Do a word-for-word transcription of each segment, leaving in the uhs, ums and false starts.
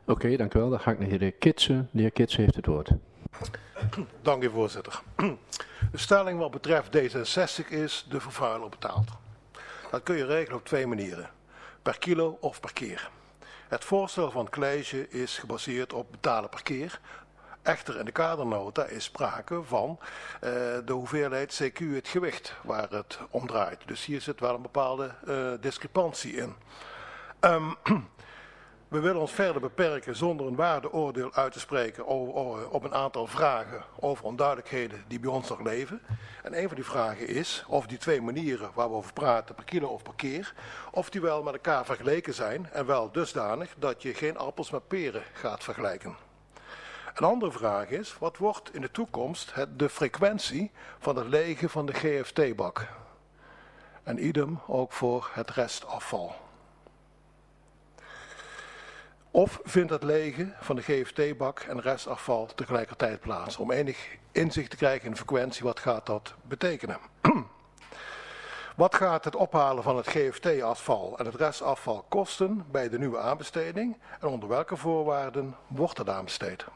Oké, okay, dank u wel. Dan ga ik naar de heer Kitsen. De heer Kitsen heeft het woord. Dank u, voorzitter. De stelling wat betreft D zesenzestig is: de vervuiler betaalt. Dat kun je regelen op twee manieren. Per kilo of per keer. Het voorstel van het college is gebaseerd op betalen per keer. Echter, in de kadernota is sprake van uh, de hoeveelheid C Q, het gewicht, waar het om draait. Dus hier zit wel een bepaalde uh, discrepantie in. Um, we willen ons verder beperken zonder een waardeoordeel uit te spreken over, over, op een aantal vragen over onduidelijkheden die bij ons nog leven. En een van die vragen is of die twee manieren waar we over praten, per kilo of per keer, of die wel met elkaar vergeleken zijn en wel dusdanig dat je geen appels met peren gaat vergelijken. Een andere vraag is, wat wordt in de toekomst het, de frequentie van het legen van de G F T-bak? En idem ook voor het restafval. Of vindt het legen van de G F T-bak en restafval tegelijkertijd plaats? Om enig inzicht te krijgen in de frequentie, wat gaat dat betekenen? Wat gaat het ophalen van het G F T-afval en het restafval kosten bij de nieuwe aanbesteding? En onder welke voorwaarden wordt het aanbesteed?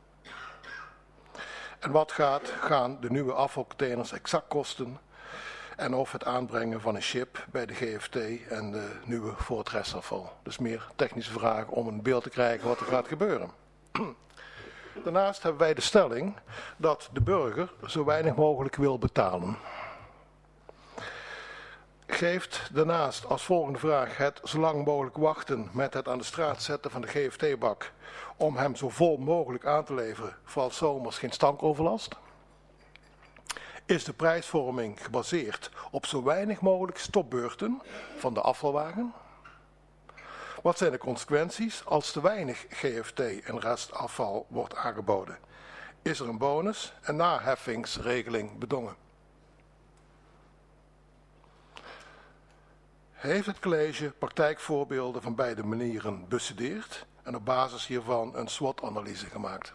En wat gaat, gaan de nieuwe afvalcontainers exact kosten? En of het aanbrengen van een chip bij de G F T en de nieuwe voor het restafval. Dus meer technische vragen om een beeld te krijgen wat er gaat gebeuren. Daarnaast hebben wij de stelling dat de burger zo weinig mogelijk wil betalen. Geeft daarnaast als volgende vraag het zo lang mogelijk wachten met het aan de straat zetten van de G F T-bak om hem zo vol mogelijk aan te leveren, vooral zomers geen stankoverlast? Is de prijsvorming gebaseerd op zo weinig mogelijk stopbeurten van de afvalwagen? Wat zijn de consequenties als te weinig G F T en restafval wordt aangeboden? Is er een bonus- en naheffingsregeling bedongen? Heeft het college praktijkvoorbeelden van beide manieren bestudeerd en op basis hiervan een SWOT-analyse gemaakt?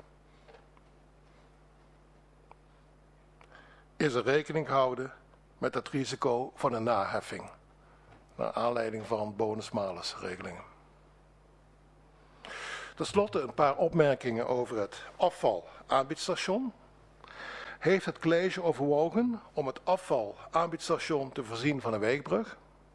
Is er rekening gehouden met het risico van een naheffing, naar aanleiding van bonus-malus-regelingen? Ten slotte een paar opmerkingen over het afval-aanbiedsstation. Heeft het college overwogen om het afval-aanbiedsstation te voorzien van een weegbrug?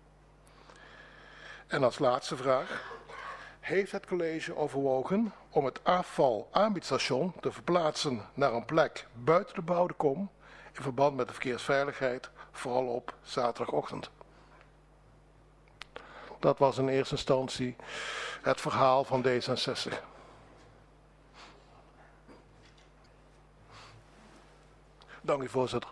En als laatste vraag, heeft het college overwogen om het afval-aanbiedsstation te verplaatsen naar een plek buiten de bebouwde kom in verband met de verkeersveiligheid, vooral op zaterdagochtend? Dat was in eerste instantie het verhaal van D zesenzestig. Dank u, voorzitter.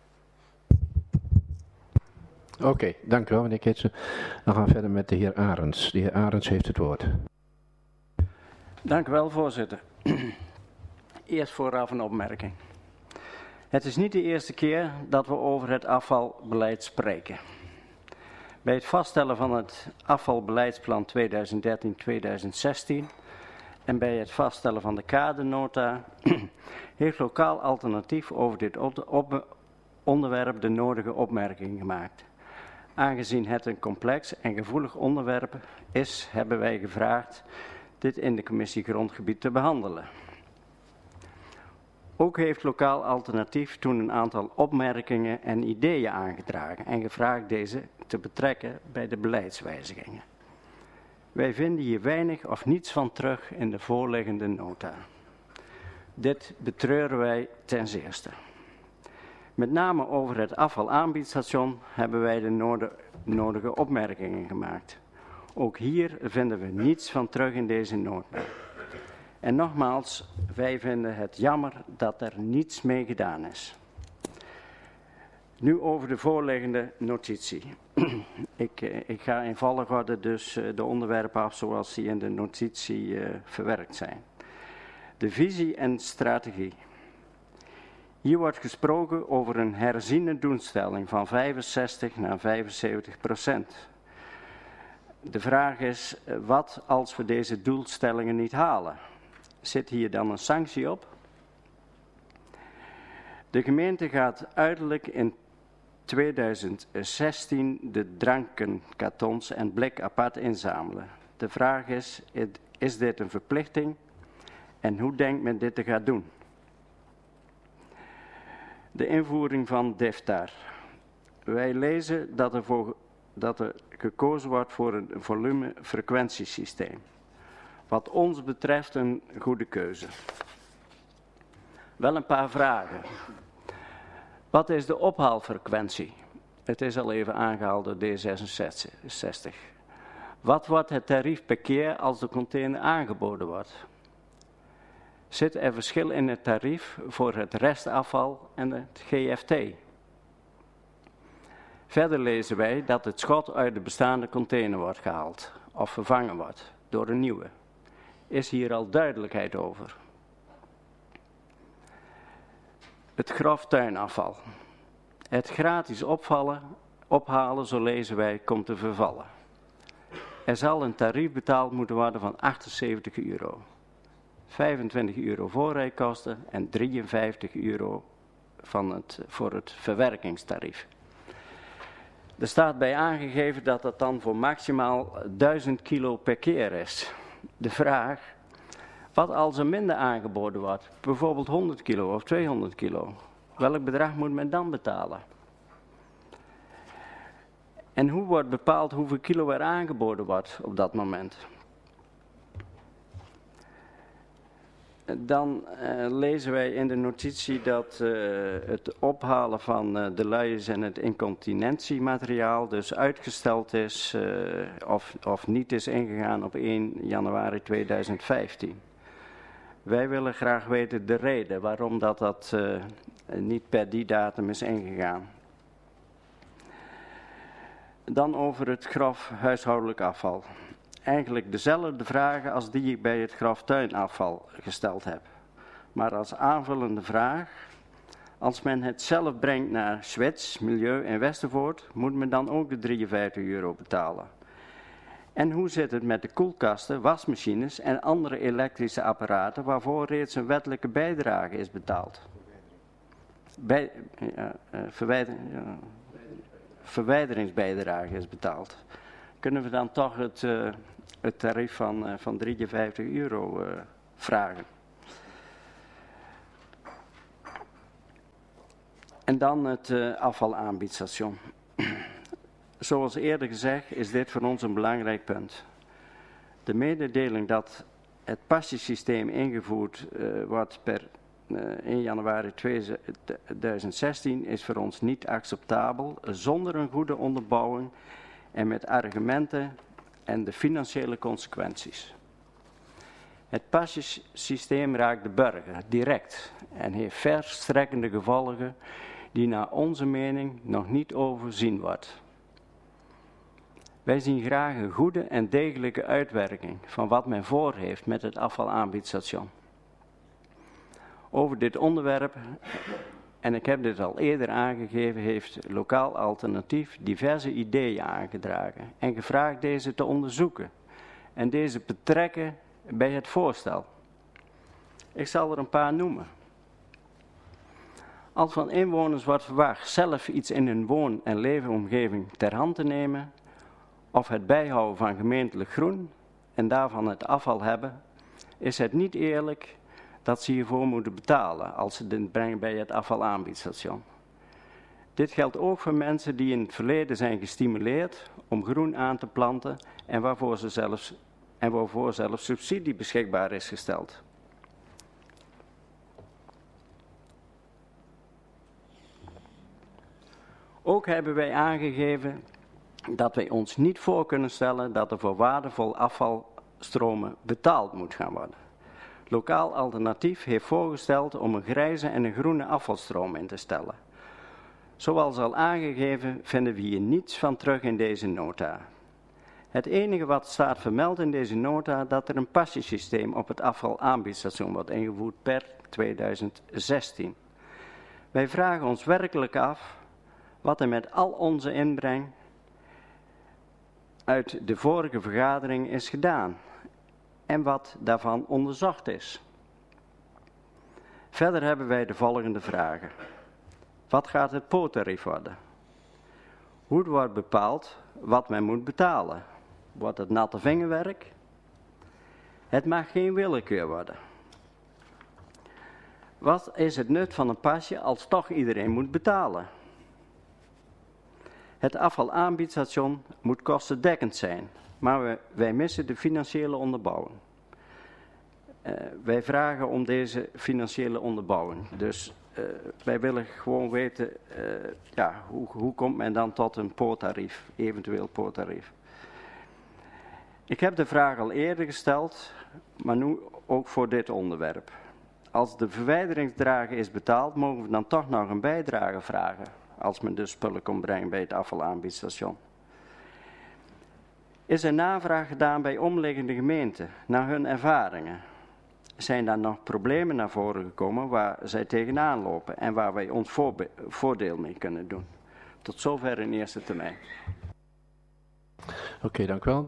Oké, okay, dank u wel, meneer Kitsen. Dan gaan we verder met de heer Arends. De heer Arends heeft het woord. Dank u wel, voorzitter. Eerst vooraf een opmerking. Het is niet de eerste keer dat we over het afvalbeleid spreken. Bij het vaststellen van het afvalbeleidsplan tweeduizend dertien tot tweeduizend zestien en bij het vaststellen van de kadernota heeft Lokaal Alternatief over dit op op onderwerp de nodige opmerkingen gemaakt. Aangezien het een complex en gevoelig onderwerp is, hebben wij gevraagd dit in de commissie Grondgebied te behandelen. Ook heeft Lokaal Alternatief toen een aantal opmerkingen en ideeën aangedragen en gevraagd deze te betrekken bij de beleidswijzigingen. Wij vinden hier weinig of niets van terug in de voorliggende nota. Dit betreuren wij ten zeerste. Met name over het afvalaanbiedsstation hebben wij de nodige opmerkingen gemaakt. Ook hier vinden we niets van terug in deze nota. En nogmaals, wij vinden het jammer dat er niets mee gedaan is. Nu over de voorliggende notitie. ik, ik ga in volgorde dus de onderwerpen af zoals die in de notitie uh, verwerkt zijn. De visie en strategie. Hier wordt gesproken over een herziene doelstelling van vijfenzestig naar vijfenzeventig procent. De vraag is, wat als we deze doelstellingen niet halen? Zit hier dan een sanctie op? De gemeente gaat uiterlijk in tweeduizend zestien de drankenkartons en blik apart inzamelen. De vraag is, Is dit een verplichting? En hoe denkt men dit te gaan doen? De invoering van DIFTAR. Wij lezen dat er, voor, dat er gekozen wordt voor een volume-frequentiesysteem. Wat ons betreft een goede keuze. Wel een paar vragen. Wat is de ophaalfrequentie? Het is al even aangehaald door D zesenzestig. Wat wordt het tarief per keer als de container aangeboden wordt? Zit er verschil in het tarief voor het restafval en het G F T? Verder lezen wij dat het schot uit de bestaande container wordt gehaald of vervangen wordt door een nieuwe. Is hier al duidelijkheid over? Het grof tuinafval. Het gratis opvallen, ophalen, zo lezen wij, komt te vervallen. Er zal een tarief betaald moeten worden van achtenzeventig euro. vijfentwintig euro voorrijkosten en drieënvijftig euro van het, voor het verwerkingstarief. Er staat bij aangegeven dat dat dan voor maximaal duizend kilo per keer is. De vraag, wat als er minder aangeboden wordt, bijvoorbeeld honderd kilo of tweehonderd kilo, welk bedrag moet men dan betalen? En hoe wordt bepaald hoeveel kilo er aangeboden wordt op dat moment? Dan uh, lezen wij in de notitie dat uh, het ophalen van uh, de luiers en het incontinentiemateriaal dus uitgesteld is uh, of, of niet is ingegaan op één januari tweeduizend vijftien. Wij willen graag weten de reden waarom dat, dat uh, niet per die datum is ingegaan. Dan over het grof huishoudelijk afval. Eigenlijk dezelfde vragen als die ik bij het grof tuinafval gesteld heb. Maar als aanvullende vraag, als men het zelf brengt naar Zwits, Milieu en Westervoort, moet men dan ook de drieënvijftig euro betalen. En hoe zit het met de koelkasten, wasmachines en andere elektrische apparaten waarvoor reeds een wettelijke bijdrage is betaald? Bij, ja, uh, verwijder, ja, verwijderingsbijdrage is betaald. Kunnen we dan toch het, uh, het tarief van, uh, van drieënvijftig euro uh, vragen? En dan het uh, afvalaanbiedsstation. Zoals eerder gezegd is dit voor ons een belangrijk punt. De mededeling dat het passiesysteem ingevoerd uh, wordt per uh, één januari tweeduizend zestien is voor ons niet acceptabel zonder een goede onderbouwing en met argumenten en de financiële consequenties. Het passiesysteem raakt de burger direct en heeft verstrekkende gevolgen die naar onze mening nog niet overzien wordt. Wij zien graag een goede en degelijke uitwerking van wat men voor heeft met het afvalaanbiedsstation. Over dit onderwerp, en ik heb dit al eerder aangegeven, heeft Lokaal Alternatief diverse ideeën aangedragen en gevraagd deze te onderzoeken en deze betrekken bij het voorstel. Ik zal er een paar noemen. Als van inwoners wordt verwacht zelf iets in hun woon- en leefomgeving ter hand te nemen, of het bijhouden van gemeentelijk groen en daarvan het afval hebben, is het niet eerlijk dat ze hiervoor moeten betalen als ze dit brengen bij het afvalaanbiedsstation. Dit geldt ook voor mensen die in het verleden zijn gestimuleerd om groen aan te planten en waarvoor, ze zelfs, en waarvoor zelfs subsidie beschikbaar is gesteld. Ook hebben wij aangegeven dat wij ons niet voor kunnen stellen dat er voor waardevol afvalstromen betaald moet gaan worden. Lokaal Alternatief heeft voorgesteld om een grijze en een groene afvalstroom in te stellen. Zoals al aangegeven vinden we hier niets van terug in deze nota. Het enige wat staat vermeld in deze nota dat er een passiesysteem op het afvalaanbiedsstation wordt ingevoerd per tweeduizend zestien. Wij vragen ons werkelijk af wat er met al onze inbreng uit de vorige vergadering is gedaan en wat daarvan onderzocht is. Verder hebben wij de volgende vragen. Wat gaat het poorttarief worden? Hoe wordt bepaald wat men moet betalen? Wordt het natte vingerwerk? Het mag geen willekeur worden. Wat is het nut van een pasje als toch iedereen moet betalen? Het afvalaanbiedsstation moet kostendekkend zijn, maar wij, wij missen de financiële onderbouwing. Uh, wij vragen om deze financiële onderbouwing. Dus uh, wij willen gewoon weten, uh, ja, hoe, hoe komt men dan tot een poorttarief, eventueel poorttarief. Ik heb de vraag al eerder gesteld, maar nu ook voor dit onderwerp. Als de verwijderingsdrager is betaald, mogen we dan toch nog een bijdrage vragen, als men de spullen komt brengen bij het afvalaanbiedsstation. Is er navraag gedaan bij omliggende gemeenten naar hun ervaringen? Zijn daar nog problemen naar voren gekomen waar zij tegenaan lopen en waar wij ons voordeel mee kunnen doen? Tot zover in eerste termijn. Oké, okay, dank u wel.